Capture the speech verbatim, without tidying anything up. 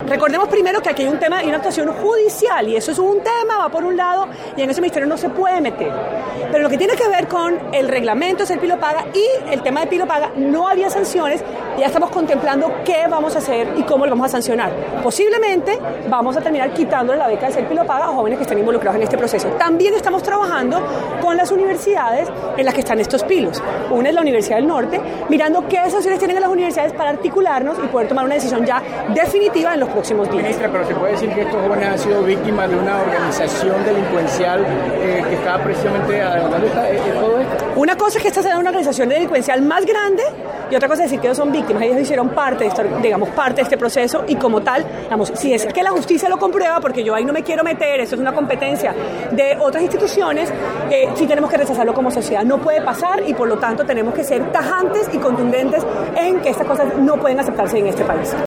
Recordemos primero que aquí hay un tema y una actuación judicial, y eso es un tema, va por un lado, y en ese ministerio no se puede meter. Pero lo que tiene que ver con el reglamento es el Pilo Paga, y el tema de Pilo Paga no había sanciones, ya estamos contemplando qué vamos a hacer y cómo lo vamos a sancionar. Posiblemente vamos a terminar quitándole la beca de Ser Pilo Paga a jóvenes que estén involucrados en este proceso. También estamos trabajando con las universidades en las que están estos pilos. Una es la Universidad del Norte, mirando qué sanciones tienen en las universidades para articularnos y poder tomar una decisión ya definitiva en los próximos días. Ministra, pero se puede decir que estos jóvenes han sido víctimas de una organización delincuencial eh, que estaba precisamente adelantando eh, todo esto. Una cosa es que esta sea una organización delincuencial más grande, y otra cosa es decir que ellos son víctimas. Ellos hicieron parte de esto, digamos, parte de este proceso, y como tal, digamos, si es que la justicia lo comprueba, porque yo ahí no me quiero meter, eso es una competencia de otras instituciones, eh, sí tenemos que rechazarlo como sociedad. No puede pasar, y por lo tanto tenemos que ser tajantes y contundentes en que estas cosas no pueden aceptarse en este país.